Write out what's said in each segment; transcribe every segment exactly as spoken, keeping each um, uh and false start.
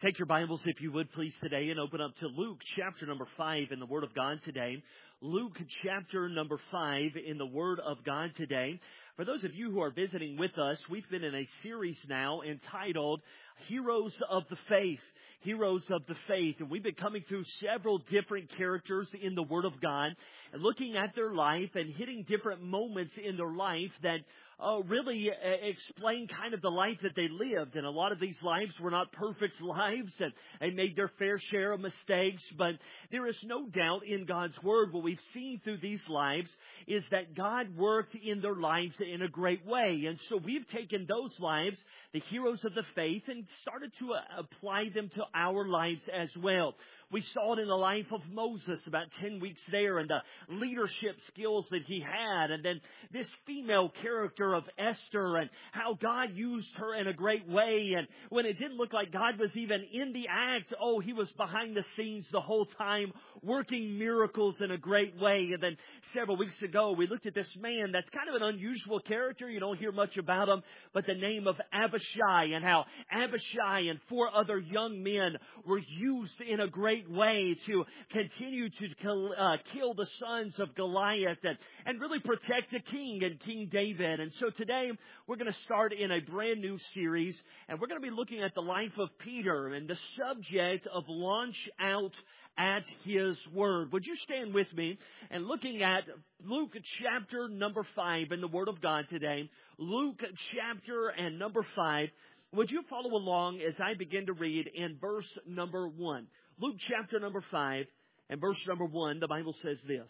Take your Bibles, if you would, please, today, and open up to Luke chapter number five in the Word of God today. Luke chapter number five in the Word of God today. For those of you who are visiting with us, we've been in a series now entitled Heroes of the Faith. Heroes of the Faith. And we've been coming through several different characters in the Word of God and looking at their life and hitting different moments in their life that Uh, really uh, explain kind of the life that they lived. And a lot of these lives were not perfect lives, and they made their fair share of mistakes. But there is no doubt in God's Word, what we've seen through these lives is that God worked in their lives in a great way. And so we've taken those lives, the heroes of the faith, and started to uh, apply them to our lives as well. We saw it in the life of Moses about ten weeks there and the leadership skills that he had. And then this female character of Esther and how God used her in a great way. And when it didn't look like God was even in the act, oh, he was behind the scenes the whole time working miracles in a great way. And then several weeks ago, we looked at this man that's kind of an unusual character. You don't hear much about him, but the name of Abishai, and how Abishai and four other young men were used in a great way to continue to kill, uh, kill the sons of Goliath and, and really protect the king and King David. And so today we're going to start in a brand new series, and we're going to be looking at the life of Peter and the subject of launch out at his word. Would you stand with me and looking at Luke chapter number five in the Word of God today? Luke chapter and number five. Would you follow along as I begin to read in verse number one? Luke chapter number five and verse number one, the Bible says this.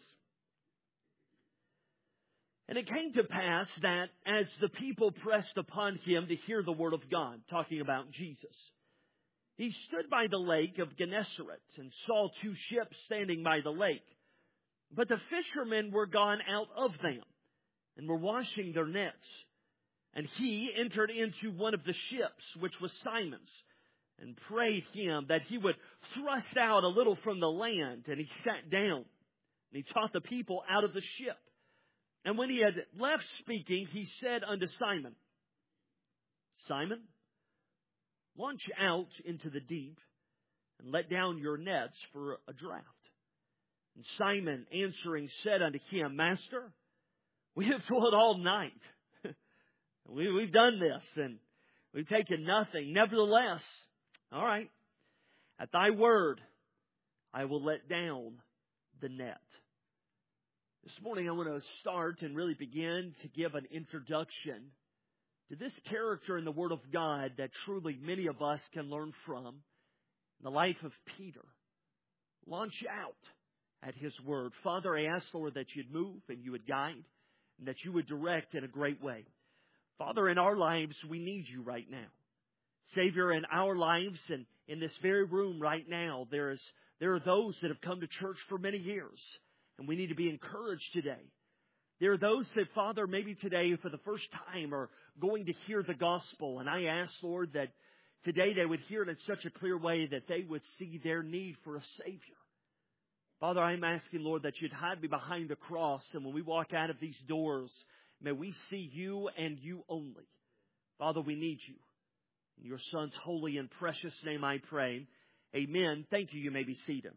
And it came to pass that as the people pressed upon him to hear the word of God, talking about Jesus, he stood by the lake of Gennesaret and saw two ships standing by the lake. But the fishermen were gone out of them and were washing their nets. And he entered into one of the ships, which was Simon's, and prayed him that he would thrust out a little from the land. And he sat down, and he taught the people out of the ship. And when he had left speaking, he said unto Simon, Simon, launch out into the deep, and let down your nets for a draught. And Simon answering said unto him, Master, we have toiled all night. we, we've done this, and we've taken nothing. Nevertheless, all right, at thy word, I will let down the net. This morning I want to start and really begin to give an introduction to this character in the Word of God that truly many of us can learn from, the life of Peter. Launch out at his word. Father, I ask, Lord, that you'd move and you would guide and that you would direct in a great way. Father, in our lives, we need you right now. Savior, in our lives and in this very room right now, there is there are those that have come to church for many years, and we need to be encouraged today. There are those that, Father, maybe today for the first time are going to hear the gospel, and I ask, Lord, that today they would hear it in such a clear way that they would see their need for a Savior. Father, I'm asking, Lord, that you'd hide me behind the cross, and when we walk out of these doors, may we see you and you only. Father, we need you. In your Son's holy and precious name I pray. Amen. Thank you. You may be seated.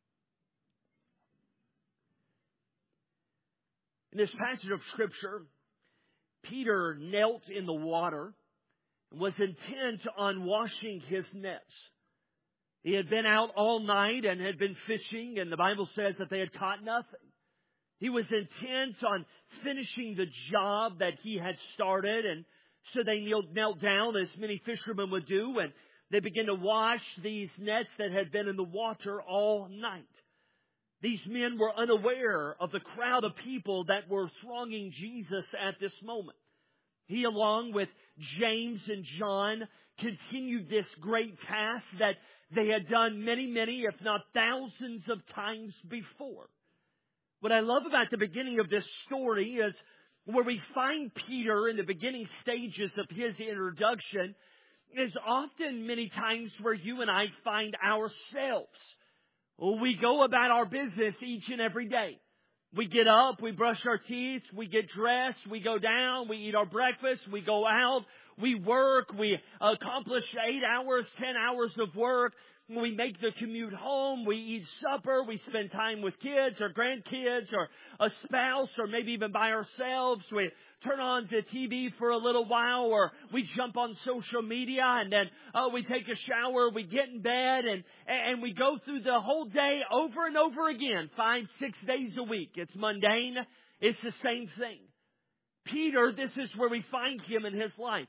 In this passage of Scripture, Peter knelt in the water and was intent on washing his nets. He had been out all night and had been fishing, and the Bible says that they had caught nothing. He was intent on finishing the job that he had started, and so they knelt, knelt down as many fishermen would do, and they began to wash these nets that had been in the water all night. These men were unaware of the crowd of people that were thronging Jesus at this moment. He, along with James and John, continued this great task that they had done many, many, if not thousands of times before. What I love about the beginning of this story is where we find Peter in the beginning stages of his introduction is often many times where you and I find ourselves. We go about our business each and every day. We get up, we brush our teeth, we get dressed, we go down, we eat our breakfast, we go out, we work, we accomplish eight hours, ten hours of work. We make the commute home, we eat supper, we spend time with kids or grandkids or a spouse or maybe even by ourselves. We turn on the T V for a little while, or we jump on social media, and then oh, we take a shower, we get in bed, and, and we go through the whole day over and over again, five, six days a week. It's mundane. It's the same thing. Peter, this is where we find him in his life.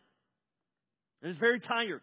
He's very tired.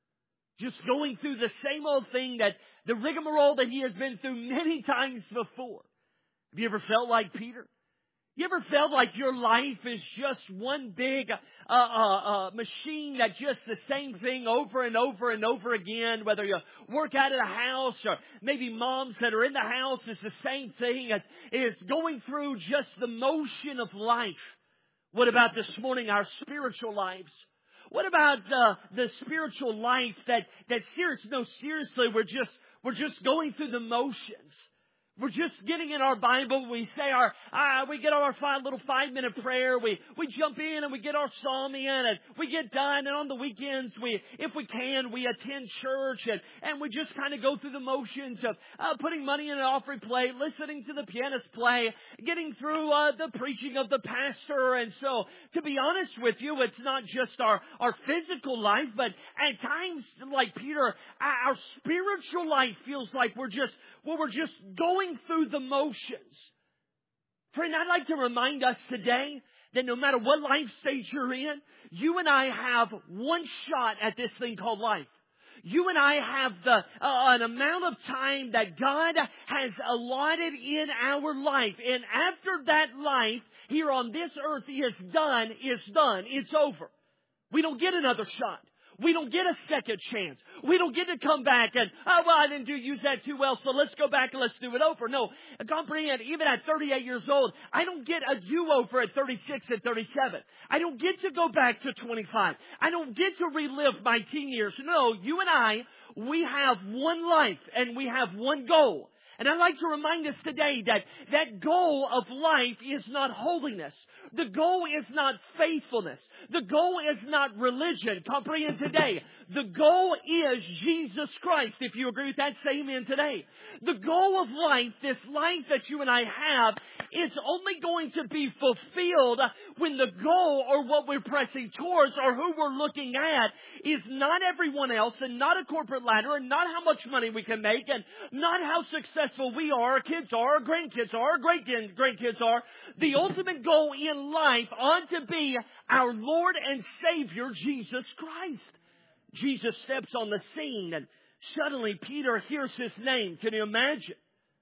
Just going through the same old thing, that the rigmarole that he has been through many times before. Have you ever felt like Peter? You ever felt like your life is just one big uh, uh, uh, machine that just the same thing over and over and over again? Whether you work out of the house, or maybe moms that are in the house, it's the same thing. It's, it's going through just the motion of life. What about this morning, our spiritual lives? What about the the spiritual life that that serious? No, seriously, we're just we're just going through the motions. We're just getting in our Bible. We say our, uh, we get our five, little five minute prayer. We, we jump in and we get our psalm in, and we get done. And on the weekends, we, if we can, we attend church, and, and we just kind of go through the motions of, uh, putting money in an offering plate, listening to the pianist play, getting through, uh, the preaching of the pastor. And so, to be honest with you, it's not just our, our physical life, but at times, like Peter, our spiritual life feels like we're just, well, we're just going through the motions. Friend, I'd like to remind us today that no matter what life stage you're in, you and I have one shot at this thing called life. You and I have the uh, an amount of time that God has allotted in our life. And after that life, here on this earth, is done, is done. It's over. We don't get another shot. We don't get a second chance. We don't get to come back and, oh, well, I didn't do use that too well, so let's go back and let's do it over. No, comprehend, even at thirty-eight years old, I don't get a do-over at thirty-six and thirty-seven. I don't get to go back to twenty-five. I don't get to relive my teen years. No, you and I, we have one life and we have one goal. And I'd like to remind us today that that goal of life is not holiness. The goal is not faithfulness. The goal is not religion. Comprehend today. The goal is Jesus Christ. If you agree with that, say amen today. The goal of life, this life that you and I have, it's only going to be fulfilled when the goal, or what we're pressing towards, or who we're looking at, is not everyone else, and not a corporate ladder, and not how much money we can make, and not how successful we are, our kids are, our grandkids are, our great-grandkids are. The ultimate goal in life ought to be our Lord and Savior, Jesus Christ. Jesus steps on the scene, and suddenly Peter hears his name. Can you imagine?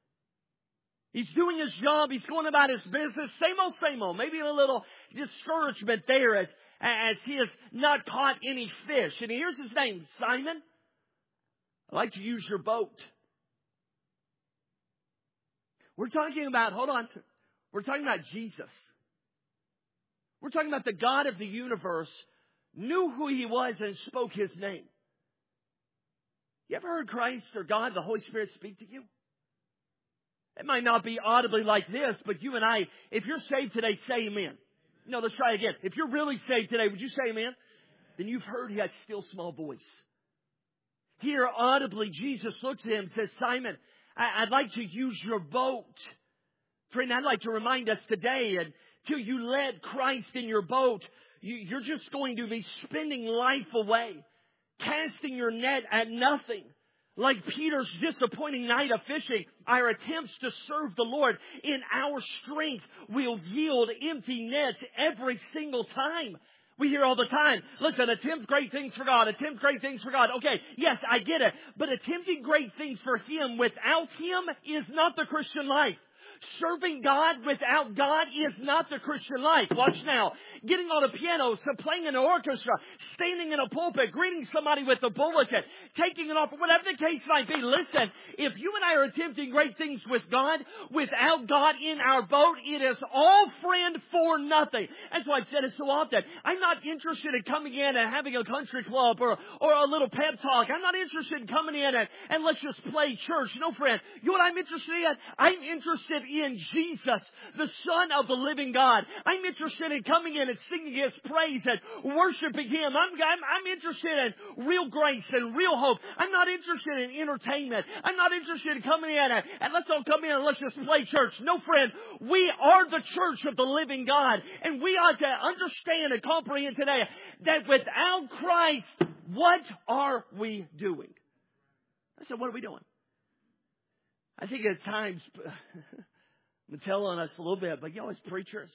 He's doing his job. He's going about his business. Same old, same old. Maybe a little discouragement there as, as he has not caught any fish. And he hears his name, Simon. I'd like to use your boat. We're talking about, hold on, we're talking about Jesus. We're talking about the God of the universe knew who He was and spoke His name. You ever heard Christ or God, the Holy Spirit, speak to you? It might not be audibly like this, but you and I, if you're saved today, say amen. No, let's try again. If you're really saved today, would you say amen? Then you've heard He has still small voice. Here audibly, Jesus looks at him and says, Simon, I'd like to use your boat. Friend, I'd like to remind us today, until you let Christ in your boat, you're just going to be spending life away, casting your net at nothing. Like Peter's disappointing night of fishing, our attempts to serve the Lord in our strength will yield empty nets every single time. We hear all the time, listen, attempt great things for God, attempt great things for God. Okay, yes, I get it. But attempting great things for Him without Him is not the Christian life. Serving God without God is not the Christian life. Watch now. Getting on a piano, so playing in an orchestra, standing in a pulpit, greeting somebody with a bulletin, taking an offer, whatever the case might be. Listen, if you and I are attempting great things with God, without God in our boat, it is all, friend, for nothing. That's why I've said it so often. I'm not interested in coming in and having a country club or, or a little pep talk. I'm not interested in coming in and, and let's just play church. No, friend. You know what I'm interested in? I'm interested in Jesus, the Son of the living God. I'm interested in coming in and singing His praise and worshiping Him. I'm, I'm, I'm interested in real grace and real hope. I'm not interested in entertainment. I'm not interested in coming in and, and let's all come in and let's just play church. No, friend, we are the church of the living God. And we ought to understand and comprehend today that without Christ, what are we doing? I said, what are we doing? I think at times, I'm telling us a little bit, but you know, as preachers,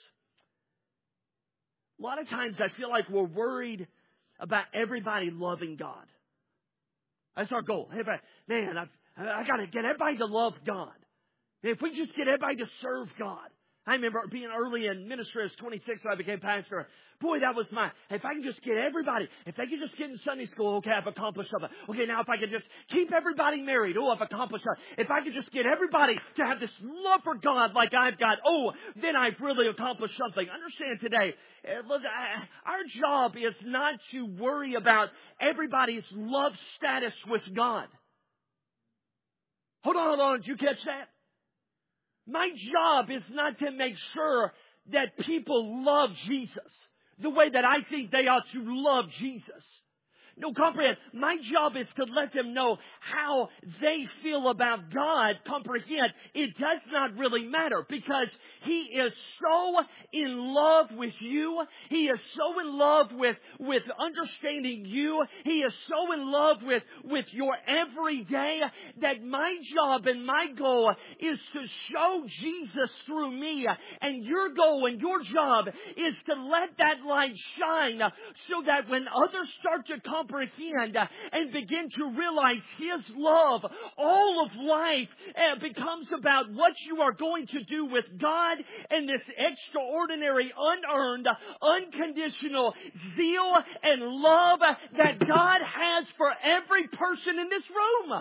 a lot of times I feel like we're worried about everybody loving God. That's our goal. Everybody, man, I've, I got to get everybody to love God. If we just get everybody to serve God. I remember being early in ministry as twenty-six when I became pastor. Boy, that was my, if I can just get everybody, if they can just get in Sunday school, okay, I've accomplished something. Okay, now if I can just keep everybody married, oh, I've accomplished something. If I can just get everybody to have this love for God like I've got, oh, then I've really accomplished something. Understand today, look, our job is not to worry about everybody's love status with God. Hold on, hold on, did you catch that? My job is not to make sure that people love Jesus the way that I think they ought to love Jesus. No, comprehend. My job is to let them know how they feel about God. Comprehend. It does not really matter because He is so in love with you. He is so in love with, with understanding you. He is so in love with, with your everyday that my job and my goal is to show Jesus through me. And your goal and your job is to let that light shine so that when others start to come comprehend and begin to realize His love, all of life becomes about what you are going to do with God and this extraordinary, unearned, unconditional zeal and love that God has for every person in this room.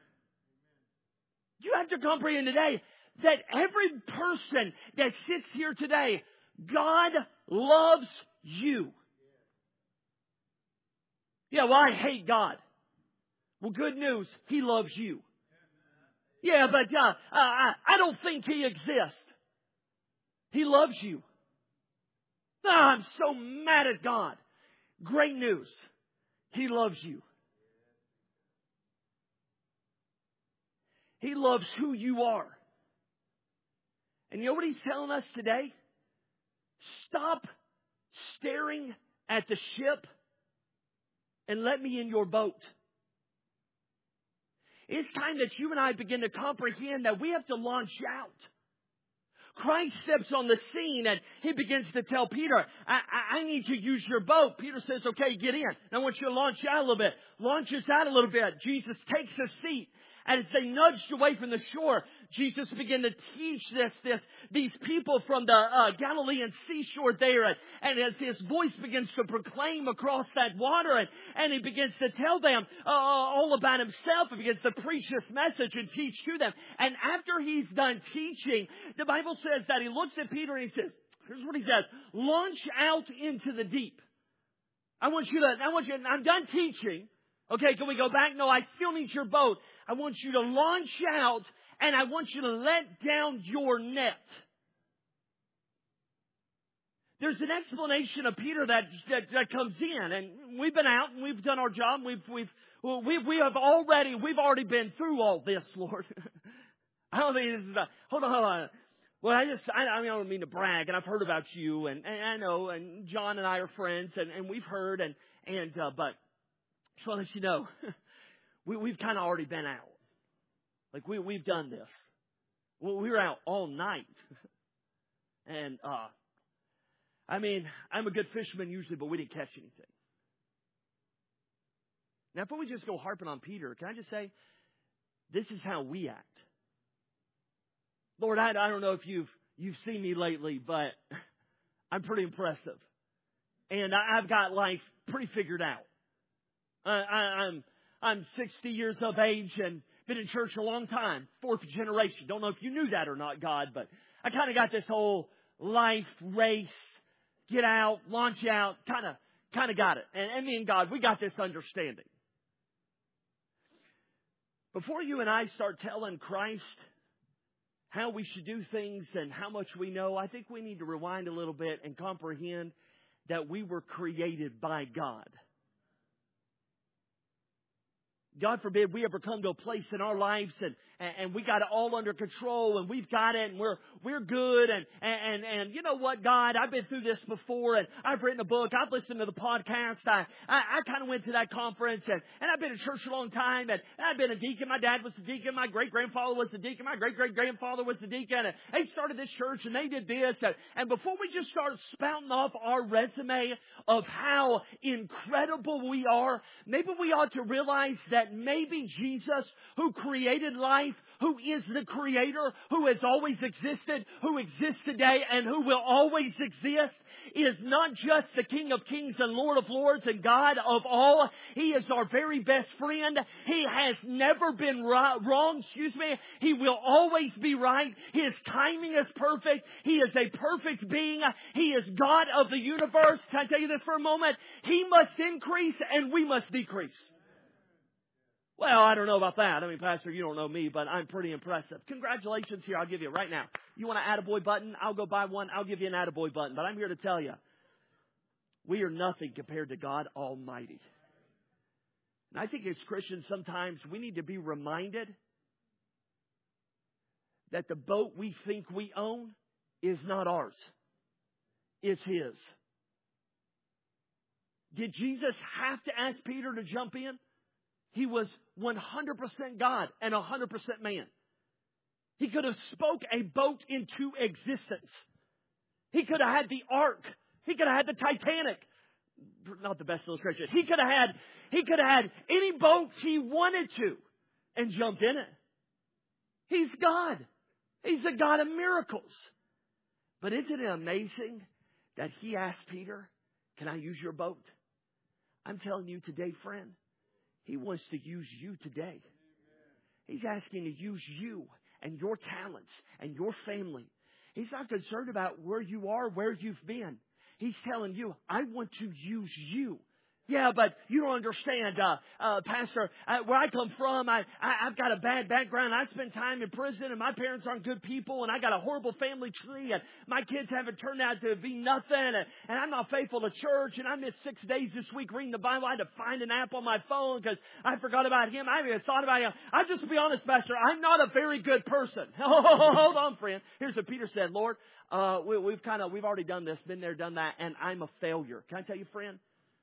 You have to comprehend today that every person that sits here today, God loves you. Yeah, well, I hate God. Well, good news. He loves you. Yeah, but uh, I, I don't think He exists. He loves you. Oh, I'm so mad at God. Great news. He loves you. He loves who you are. And you know what He's telling us today? Stop staring at the ship and let me in your boat. It's time that you and I begin to comprehend that we have to launch out. Christ steps on the scene and He begins to tell Peter, I, I, I need to use your boat. Peter says, okay, get in. And I want you to launch out a little bit. Launches out a little bit. Jesus takes a seat. As they nudged away from the shore, Jesus began to teach this, this, these people from the uh, Galilean seashore there. And, and as His voice begins to proclaim across that water, and, and He begins to tell them uh, all about Himself, He begins to preach this message and teach to them. And after He's done teaching, the Bible says that He looks at Peter and He says, here's what He says, launch out into the deep. I want you to, I want you to, I'm done teaching. Okay, can we go back? No, I still need your boat. I want you to launch out and I want you to let down your net. There's an explanation of Peter that, that, that comes in, and we've been out and we've done our job. We've, we've, well, we, we have already, we've already been through all this, Lord. I don't think this is a, hold on, hold on. Well, I just, I, I mean, I don't mean to brag, and I've heard about you, and, and I know, and John and I are friends, and, and we've heard, and, and, uh, but, just want to let you know, we, we've kind of already been out. Like, we, we've done this. Well, we were out all night. And, uh, I mean, I'm a good fisherman usually, but we didn't catch anything. Now, before we just go harping on Peter, can I just say, this is how we act. Lord, I, I don't know if you've, you've seen me lately, but I'm pretty impressive. And I, I've got life pretty figured out. Uh, I, I'm I'm sixty years of age and been in church a long time, fourth generation. Don't know if you knew that or not, God, but I kind of got this whole life race, get out, launch out, kind of kind of got it. And, and me and God, we got this understanding. Before you and I start telling Christ how we should do things and how much we know, I think we need to rewind a little bit and comprehend that we were created by God. God forbid we ever come to a place in our lives and, and we got it all under control and we've got it and we're we're good and, and, and you know what, God, I've been through this before and I've written a book, I've listened to the podcast, I I, I kind of went to that conference and, and I've been in church a long time and, and I've been a deacon, my dad was a deacon, my great-grandfather was a deacon, my great-great-grandfather was a deacon and they started this church and they did this and, and before we just start spouting off our resume of how incredible we are, maybe we ought to realize that maybe Jesus, who created life, who is the Creator, who has always existed, who exists today, and who will always exist, is not just the King of Kings and Lord of Lords and God of all. He is our very best friend. He has never been wrong, excuse me. He will always be right. His timing is perfect. He is a perfect being. He is God of the universe. Can I tell you this for a moment? He must increase and we must decrease. Well, I don't know about that. I mean, Pastor, you don't know me, but I'm pretty impressive. Congratulations here. I'll give you right now. You want an attaboy button? I'll go buy one. I'll give you an attaboy button. But I'm here to tell you, we are nothing compared to God Almighty. And I think as Christians, sometimes we need to be reminded that the boat we think we own is not ours. It's His. Did Jesus have to ask Peter to jump in? He was one hundred percent God and one hundred percent man. He could have spoke a boat into existence. He could have had the ark. He could have had the Titanic. Not the best illustration. He could have had, he could have had any boat he wanted to and jumped in it. He's God. He's the God of miracles. But isn't it amazing that He asked Peter, can I use your boat? I'm telling you today, friend, He wants to use you today. He's asking to use you and your talents and your family. He's not concerned about where you are, where you've been. He's telling you, I want to use you. Yeah, but you don't understand, uh, uh, Pastor. Uh, where I come from, I, I, I've got a bad background. I spent time in prison, and my parents aren't good people, and I got a horrible family tree, and my kids haven't turned out to be nothing, and, and I'm not faithful to church, and I missed six days this week reading the Bible. I had to find an app on my phone because I forgot about Him. I haven't even thought about Him. I'll just be honest, Pastor. I'm not a very good person. Hold on, friend. Here's what Peter said, Lord. Uh, we, we've kind of we've already done this, been there, done that, and I'm a failure. Can I tell you, friend?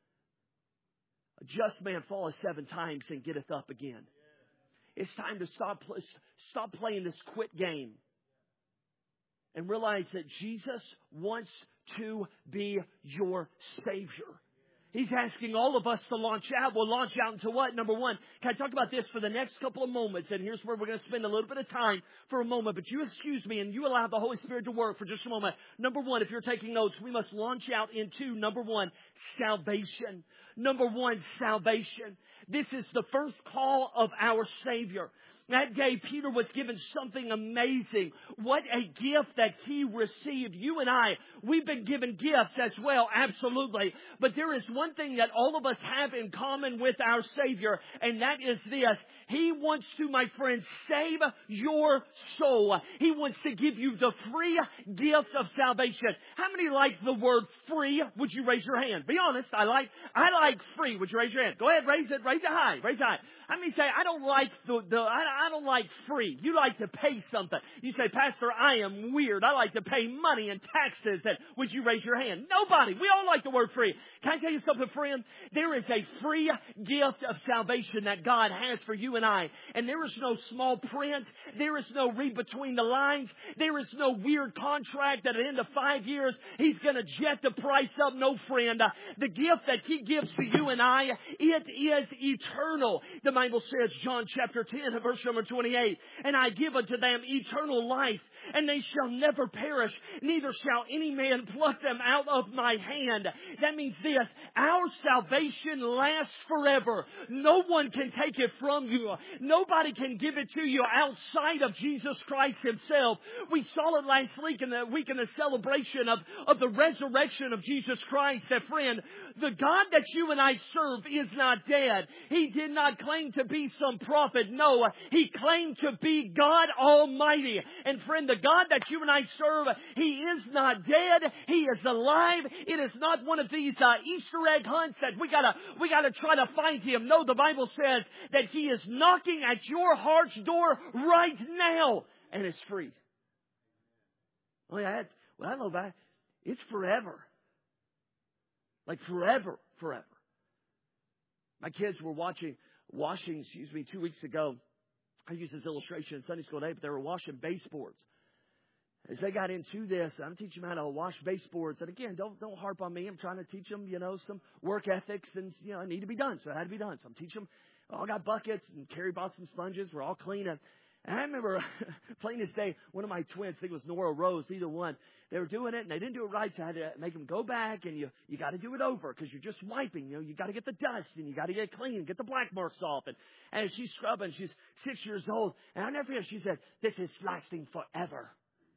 A just man falleth seven times and getteth up again. It's time to stop, stop playing this quit game and realize that Jesus wants to be your Savior. He's asking all of us to launch out. We'll launch out into what? Number one, can I talk about this for the next couple of moments? And here's where we're going to spend a little bit of time for a moment. But you excuse me and you allow the Holy Spirit to work for just a moment. Number one, if you're taking notes, we must launch out into, number one, salvation. Number one, salvation. This is the first call of our Savior. That day, Peter was given something amazing. What a gift that he received. You and I, we've been given gifts as well, absolutely. But there is one thing that all of us have in common with our Savior, and that is this. He wants to, my friend, save your soul. He wants to give you the free gift of salvation. How many like the word free? Would you raise your hand? Be honest. I like, I like free. Would you raise your hand? Go ahead, raise it. Raise it high. Raise it high. How many say, I don't like the, the I, I don't like free. You like to pay something. You say, Pastor, I am weird. I like to pay money and taxes. And would you raise your hand? Nobody. We all like the word free. Can I tell you something, friend? There is a free gift of salvation that God has for you and I. And there is no small print. There is no read between the lines. There is no weird contract that at the end of five years, He's going to jet the price up. No, friend. Uh, the gift that He gives to you and I, it is eternal. The Bible says, John chapter ten, verse number twenty-eight, and I give unto them eternal life, and they shall never perish, neither shall any man pluck them out of my hand. That means this, our salvation lasts forever. No one can take it from you. Nobody can give it to you outside of Jesus Christ Himself. We saw it last week in the week in the celebration of, of the resurrection of Jesus Christ. That friend, the God that you and I serve is not dead. He did not claim to be some prophet. No, He claimed to be God Almighty. And friend, the God that you and I serve, He is not dead. He is alive. It is not one of these uh, Easter egg hunts that we gotta we gotta try to find Him. No, the Bible says that He is knocking at your heart's door right now, and it's free. Well, yeah, well, I don't know about it. It's forever, like forever, forever. My kids were watching washing, excuse me, two weeks ago. I used this illustration in Sunday school today, but they were washing baseboards. As they got into this, I'm teaching them how to wash baseboards. And again, don't don't harp on me. I'm trying to teach them, you know, some work ethics, and you know, it need to be done. So it had to be done. So I'm teaching them. All got buckets, and Carrie bought some sponges. We're all clean. And I remember plain as day, one of my twins, I think it was Nora Rose, either one, they were doing it, and they didn't do it right, so I had to make them go back, and you you got to do it over, because you're just wiping. You know, you got to get the dust, and you got to get clean, and get the black marks off. And, and she's scrubbing. She's six years old. And I'll never forget, she said, "This is lasting forever."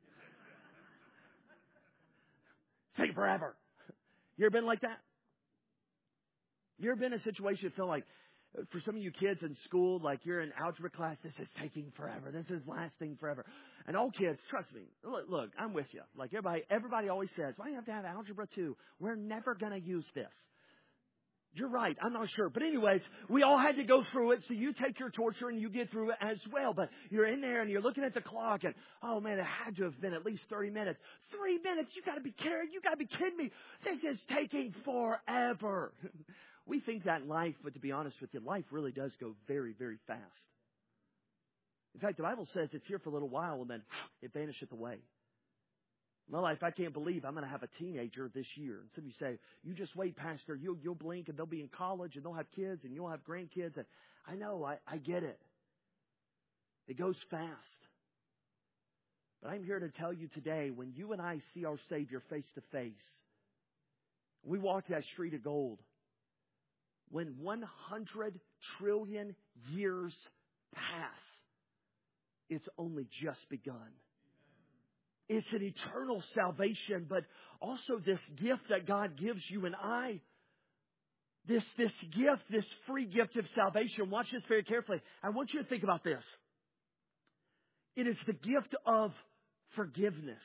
Take forever. You ever been like that? You ever been in a situation you feel like, for some of you kids in school, like you're in algebra class, this is taking forever. This is lasting forever. And all kids, trust me, look, look, I'm with you. Like everybody, everybody always says, why do you have to have algebra two? We're never going to use this. You're right. I'm not sure. But anyways, we all had to go through it. So you take your torture and you get through it as well. But you're in there and you're looking at the clock and, oh man, it had to have been at least thirty minutes. Three minutes? You got to be kidding. You got to be kidding me. This is taking forever. We think that in life, but to be honest with you, life really does go very, very fast. In fact, the Bible says it's here for a little while and then it vanisheth away. My life, I can't believe I'm going to have a teenager this year. And some of you say, you just wait, Pastor. You'll, you'll blink and they'll be in college and they'll have kids and you'll have grandkids. And I know, I, I get it. It goes fast. But I'm here to tell you today, when you and I see our Savior face to face, we walk that street of gold. When one hundred trillion years pass, it's only just begun. It's an eternal salvation, but also this gift that God gives you and I. This, this gift, this free gift of salvation. Watch this very carefully. I want you to think about this. It is the gift of forgiveness.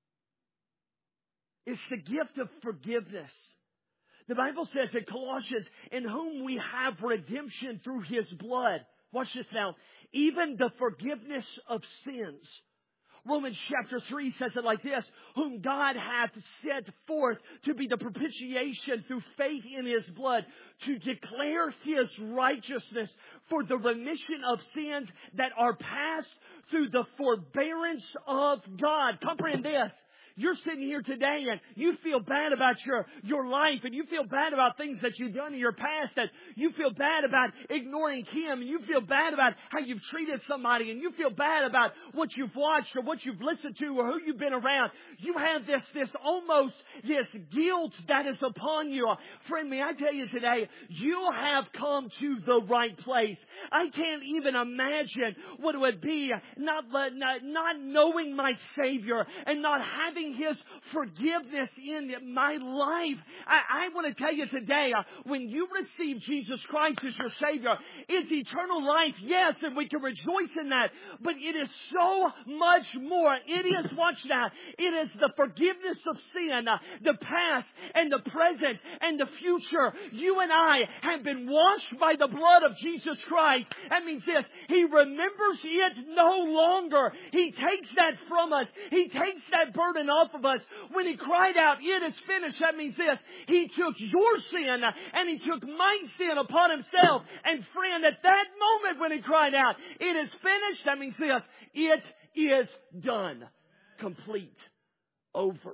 It's the gift of forgiveness. The Bible says in Colossians, in whom we have redemption through His blood. Watch this now. Even the forgiveness of sins. Romans chapter three says it like this, whom God hath set forth to be the propitiation through faith in His blood, to declare His righteousness for the remission of sins that are passed through the forbearance of God. Comprehend this. You're sitting here today and you feel bad about your, your life, and you feel bad about things that you've done in your past, that you feel bad about ignoring Him, and you feel bad about how you've treated somebody, and you feel bad about what you've watched or what you've listened to or who you've been around. You have this, this almost this guilt that is upon you. Friend, may I tell you today, you have come to the right place. I can't even imagine what it would be not, not, not knowing my Savior and not having His forgiveness in my life. I, I want to tell you today, uh, when you receive Jesus Christ as your Savior, it's eternal life, yes, and we can rejoice in that, but it is so much more. It is, watch that, it is the forgiveness of sin, uh, the past and the present and the future. You and I have been washed by the blood of Jesus Christ. That means this, He remembers it no longer. He takes that from us. He takes that burden off of us. When He cried out, it is finished, that means this, He took your sin and He took my sin upon Himself. And friend, at that moment when He cried out, it is finished, that means this, it is done. Complete. Over.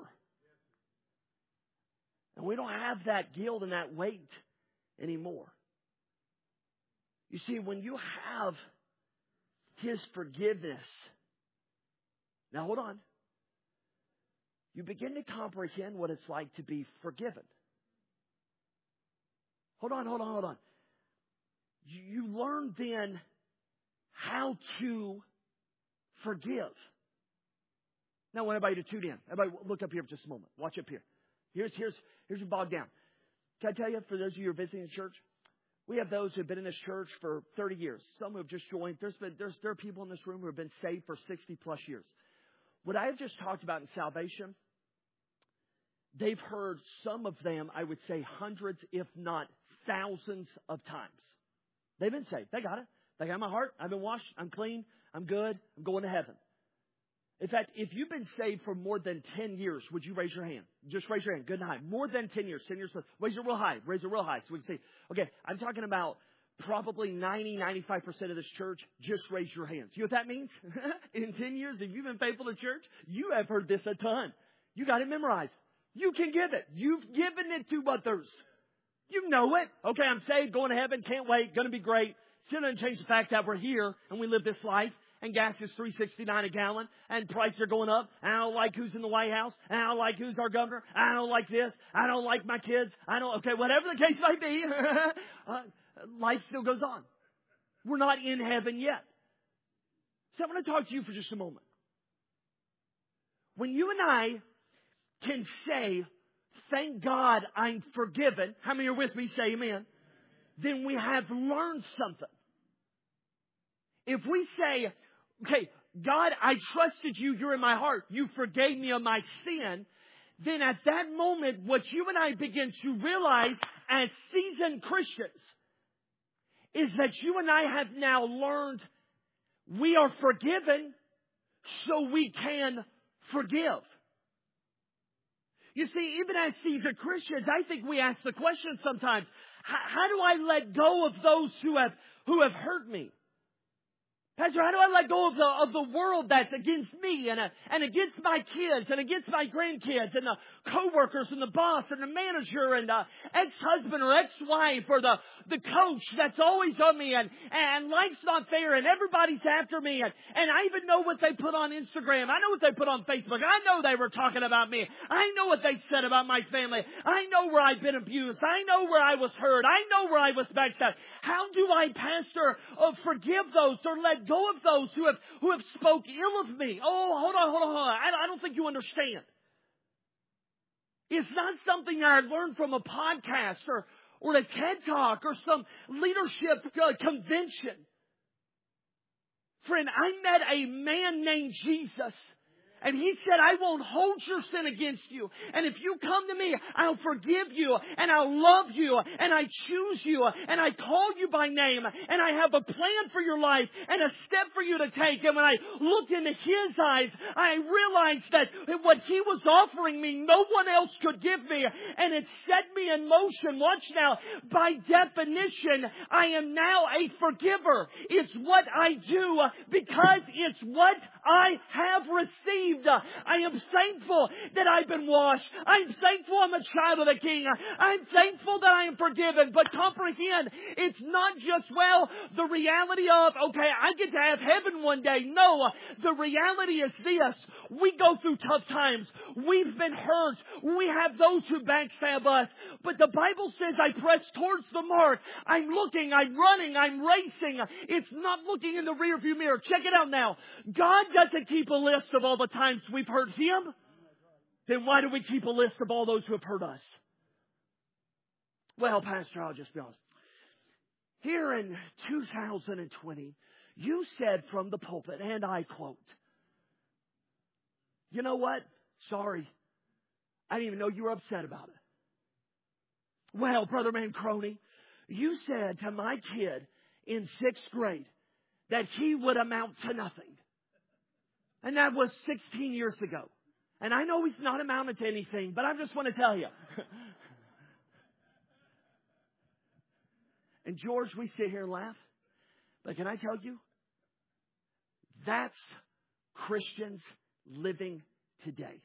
And we don't have that guilt and that weight anymore. You see, when you have His forgiveness, now hold on, you begin to comprehend what it's like to be forgiven. Hold on, hold on, hold on. You, you learn then how to forgive. Now I want everybody to tune in. Everybody look up here for just a moment. Watch up here. Here's, here's, here's your bog down. Can I tell you, for those of you who are visiting the church, we have those who have been in this church for thirty years. Some who have just joined. There's been, there's, there are people in this room who have been saved for sixty plus years. What I have just talked about in salvation, they've heard, some of them, I would say hundreds, if not thousands of times. They've been saved. They got it. They got my heart. I've been washed. I'm clean. I'm good. I'm going to heaven. In fact, if you've been saved for more than ten years, would you raise your hand? Just raise your hand. Good and high. More than ten years. ten years. Raise it real high. Raise it real high so we can see. Okay, I'm talking about probably ninety, ninety-five percent of this church. Just raise your hands. You know what that means? In ten years, if you've been faithful to church, you have heard this a ton. You got it memorized. You can give it. You've given it to others. You know it. Okay, I'm saved, going to heaven, can't wait, going to be great. Still doesn't change the fact that we're here and we live this life. And gas is three sixty-nine a gallon, and prices are going up. And I don't like who's in the White House. And I don't like who's our governor. I don't like this. I don't like my kids. I don't. Okay, whatever the case might be, uh, life still goes on. We're not in heaven yet. So I'm going to talk to you for just a moment. When you and I can say, "Thank God I'm forgiven," how many are with me? Say amen. Then we have learned something. If we say, okay, God, I trusted you. You're in my heart. You forgave me of my sin. Then at that moment, what you and I begin to realize as seasoned Christians is that you and I have now learned we are forgiven so we can forgive. You see, even as seasoned Christians, I think we ask the question sometimes, how do I let go of those who have, who have hurt me? Pastor, how do I let go of the of the world that's against me and uh, and against my kids and against my grandkids and the coworkers and the boss and the manager and the ex-husband or ex-wife or the, the coach that's always on me and, and life's not fair and everybody's after me and, and I even know what they put on Instagram. I know what they put on Facebook. I know they were talking about me. I know what they said about my family. I know where I've been abused. I know where I was hurt. I know where I was backstabbed. How do I, Pastor, uh, forgive those or let go of those who have who have spoke ill of me? Oh, hold on, hold on, hold on. I, I don't think you understand. It's not something I learned from a podcast or, or a TED Talk or some leadership uh, convention. Friend, I met a man named Jesus. And he said, I won't hold your sin against you. And if you come to me, I'll forgive you. And I'll love you. And I choose you. And I call you by name. And I have a plan for your life. And a step for you to take. And when I looked into his eyes, I realized that what he was offering me, no one else could give me. And it set me in motion. Watch now. By definition, I am now a forgiver. It's what I do because it's what I have received. I am thankful that I've been washed. I'm thankful I'm a child of the King. I'm thankful that I am forgiven. But comprehend, it's not just, well, the reality of, okay, I get to have heaven one day. No, the reality is this. We go through tough times. We've been hurt. We have those who backstab us. But the Bible says I press towards the mark. I'm looking, I'm running, I'm racing. It's not looking in the rearview mirror. Check it out now. God doesn't keep a list of all the times we've hurt Him. Then why do we keep a list of all those who have hurt us? Well, Pastor, I'll just be honest. Here in two thousand twenty, you said from the pulpit, and I quote, you know what? Sorry. I didn't even know you were upset about it. Well, Brother Mancroni, you said to my kid in sixth grade that he would amount to nothing. And that was sixteen years ago. And I know he's not amounted to anything, but I just want to tell you. And George, we sit here and laugh. But can I tell you? That's Christians living today.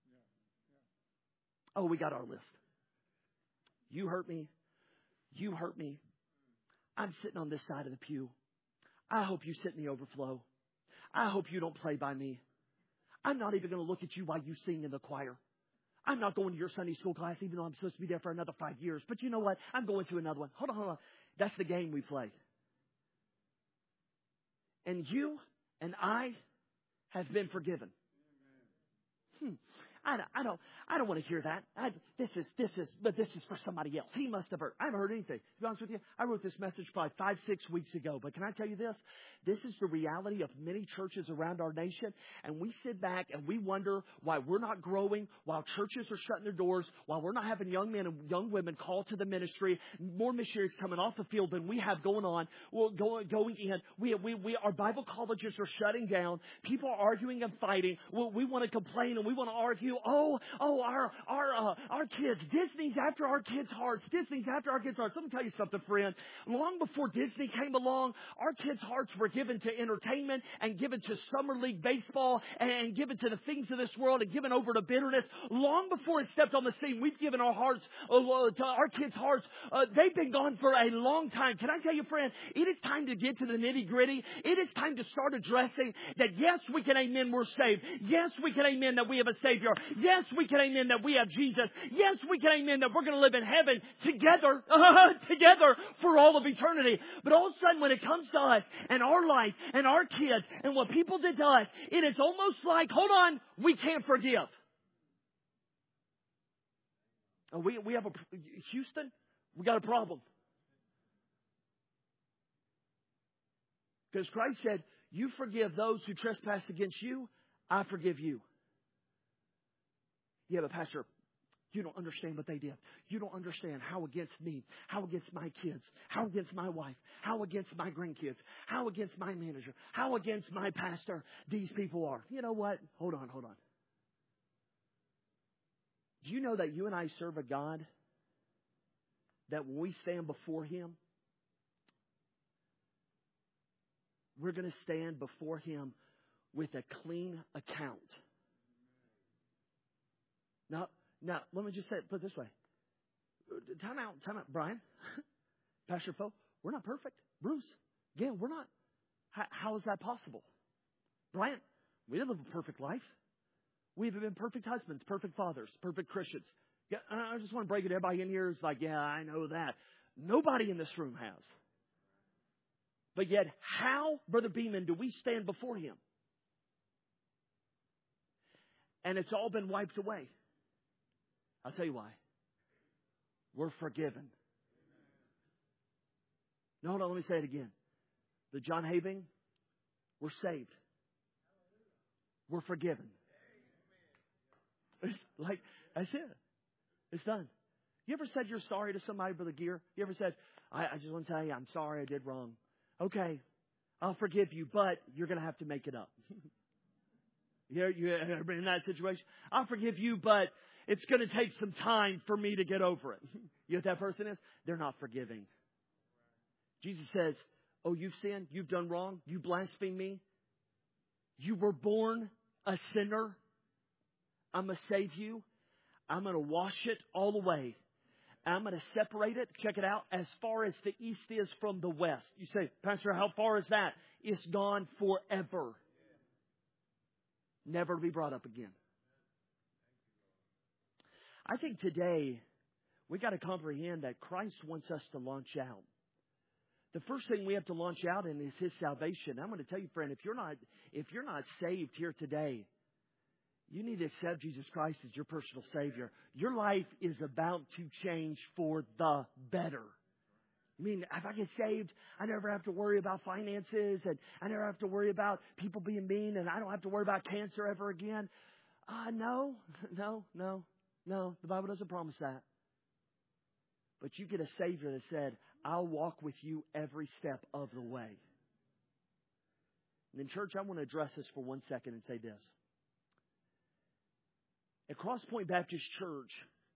Oh, we got our list. You hurt me. You hurt me. I'm sitting on this side of the pew. I hope you sit in the overflow. I hope you don't play by me. I'm not even going to look at you while you sing in the choir. I'm not going to your Sunday school class, even though I'm supposed to be there for another five years. But you know what? I'm going to another one. Hold on, hold on. That's the game we play. And you and I have been forgiven. Hmm. I don't, I don't, I don't want to hear that. I, this is, this is, but this is for somebody else. He must have heard. I haven't heard anything. To be honest with you, I wrote this message probably five, six weeks ago. But can I tell you this? This is the reality of many churches around our nation. And we sit back and we wonder why we're not growing, while churches are shutting their doors, while we're not having young men and young women called to the ministry, more missionaries coming off the field than we have going on, well, going, going in. We, we, we, our Bible colleges are shutting down. People are arguing and fighting. We, we want to complain and we want to argue. Oh, oh, our our uh, our kids. Disney's after our kids' hearts. Disney's after our kids' hearts. Let me tell you something, friend. Long before Disney came along, our kids' hearts were given to entertainment and given to summer league baseball and given to the things of this world and given over to bitterness. Long before it stepped on the scene, we've given our hearts uh, to our kids' hearts. Uh, they've been gone for a long time. Can I tell you, friend? It is time to get to the nitty gritty. It is time to start addressing that. Yes, we can amen. We're saved. Yes, we can amen that we have a Savior. Yes, we can amen that we have Jesus. Yes, we can amen that we're going to live in heaven together, uh, together for all of eternity. But all of a sudden, when it comes to us and our life and our kids and what people did to us, it is almost like, hold on, we can't forgive. Uh, we we have a Houston. We got a problem because Christ said, "You forgive those who trespass against you. I forgive you." Yeah, but Pastor, you don't understand what they did. You don't understand how against me, how against my kids, how against my wife, how against my grandkids, how against my manager, how against my pastor these people are. You know what? Hold on, hold on. Do you know that you and I serve a God that when we stand before Him, we're going to stand before Him with a clean account? Now, now, let me just say it, put it this way. Time out, time out. Brian, Pastor Fo, we're not perfect. Bruce, again, we're not. How, how is that possible? Brian, we didn't live a perfect life. We've been perfect husbands, perfect fathers, perfect Christians. Yeah, I just want to break it. Everybody in here is like, yeah, I know that. Nobody in this room has. But yet, how, Brother Beeman, do we stand before Him? And it's all been wiped away. I'll tell you why. We're forgiven. No, hold on, let me say it again. The John Habing, we're saved. We're forgiven. It's like, that's it. It's done. You ever said you're sorry to somebody, Brother Gear? You ever said, I, I just want to tell you, I'm sorry I did wrong. Okay, I'll forgive you, but you're going to have to make it up. You're, you're in that situation. I'll forgive you, but it's going to take some time for me to get over it. You know what that person is? They're not forgiving. Jesus says, oh, you've sinned. You've done wrong. You blaspheme me. You were born a sinner. I'm going to save you. I'm going to wash it all away. I'm going to separate it. Check it out. As far as the east is from the west. You say, Pastor, how far is that? It's gone forever. Never to be brought up again. I think today we got to comprehend that Christ wants us to launch out. The first thing we have to launch out in is His salvation. I'm going to tell you, friend, if you're not if you're not saved here today, you need to accept Jesus Christ as your personal Savior. Your life is about to change for the better. I mean, if I get saved, I never have to worry about finances, and I never have to worry about people being mean, and I don't have to worry about cancer ever again. Uh, no, no, no, no. The Bible doesn't promise that. But you get a Savior that said, I'll walk with you every step of the way. And then, church, I want to address this for one second and say this. At Cross Point Baptist Church,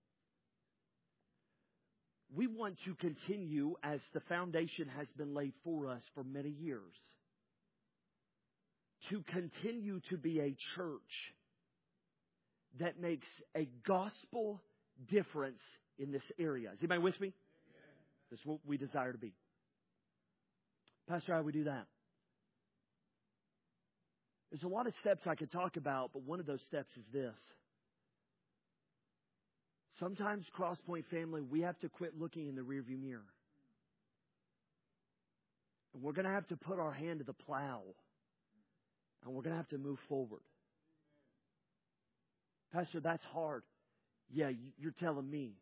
we want to continue, as the foundation has been laid for us for many years, to continue to be a church that makes a gospel difference in this area. Is anybody with me? This is what we desire to be. Pastor, how do we do that? There's a lot of steps I could talk about, but one of those steps is this. Sometimes, Crosspoint family, we have to quit looking in the rearview mirror. And we're going to have to put our hand to the plow. And we're going to have to move forward. Pastor, that's hard. Yeah, you're telling me.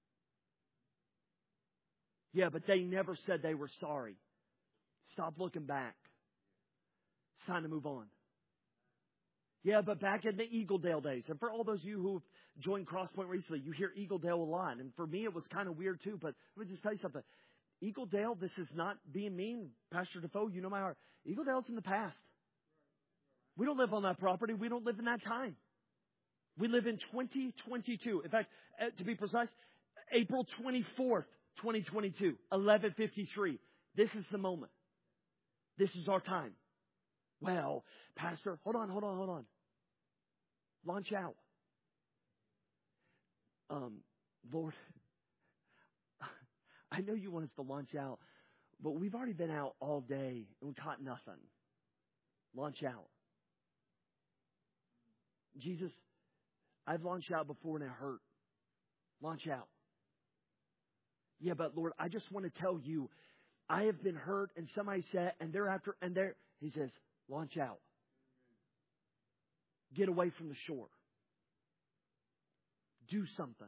Yeah, but they never said they were sorry. Stop looking back. It's time to move on. Yeah, but back in the Eagle Dale days, and for all those of you who've joined Crosspoint recently, you hear Eagle Dale a lot. And for me, it was kind of weird too. But let me just tell you something. Eagle Dale, this is not being mean. Pastor Defoe, you know my heart. Eagle Dale's in the past. We don't live on that property. We don't live in that time. We live in twenty twenty-two. In fact, to be precise, April twenty-fourth, twenty twenty-two, eleven fifty-three. This is the moment. This is our time. Well, Pastor, hold on, hold on, hold on. Launch out. Um, Lord, I know you want us to launch out, but we've already been out all day and we caught nothing. Launch out. Jesus, I've launched out before and it hurt. Launch out. Yeah, but Lord, I just want to tell you, I have been hurt, and somebody said, and they're after, and they're, he says, launch out. Get away from the shore. Do something.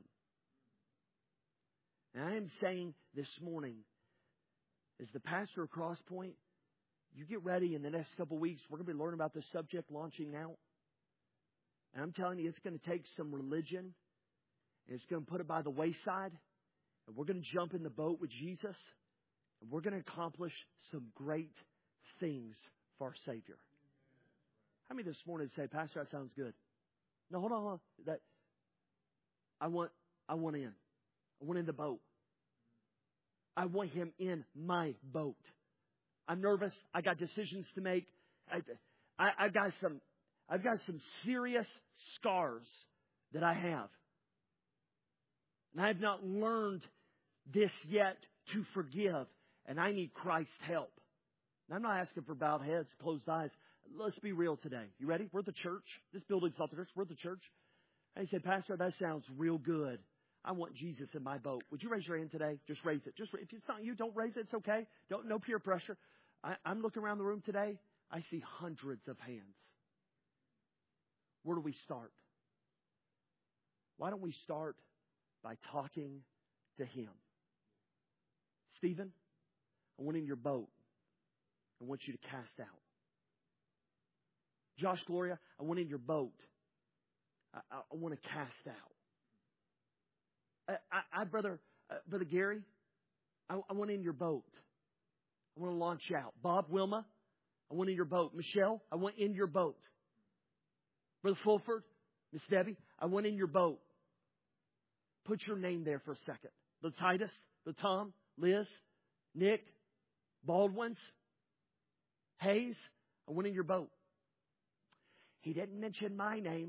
And I am saying this morning, as the pastor of Crosspoint, you get ready in the next couple of weeks. We're going to be learning about this subject, launching out. And I'm telling you, it's going to take some religion, and it's going to put it by the wayside, and we're going to jump in the boat with Jesus, and we're going to accomplish some great things for our Savior. How many this morning say, Pastor, that sounds good? No, hold on, hold on. That, I want, I want in. I want in the boat. I want Him in my boat. I'm nervous. I got decisions to make. I, I, I've got some, I've got some serious scars that I have. And I have not learned this yet to forgive. And I need Christ's help. And I'm not asking for bowed heads, closed eyes. Let's be real today. You ready? We're the church. This building's not the church. We're the church. And he said, Pastor, that sounds real good. I want Jesus in my boat. Would you raise your hand today? Just raise it. Just if it's not you, don't raise it. It's okay. Don't no peer pressure. I, I'm looking around the room today. I see hundreds of hands. Where do we start? Why don't we start by talking to Him? Stephen, I want in your boat. I want you to cast out. Josh, Gloria, I want in your boat. I, I, I want to cast out. I, I, I brother, uh, brother Gary, I, I want in your boat. I want to launch out. Bob, Wilma, I want in your boat. Michelle, I want in your boat. Brother Fulford, Miss Debbie, I want in your boat. Put your name there for a second. Brother Titus, Brother Tom, Liz, Nick, Baldwin's, Hayes, I went in your boat. He didn't mention my name.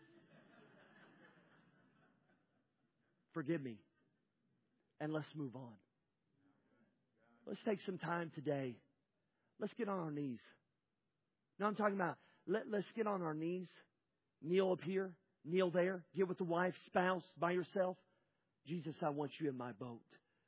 Forgive me. And let's move on. Let's take some time today. Let's get on our knees. Now I'm talking about, let, let's get on our knees. Kneel up here. Kneel there. Get with the wife, spouse, by yourself. Jesus, I want you in my boat.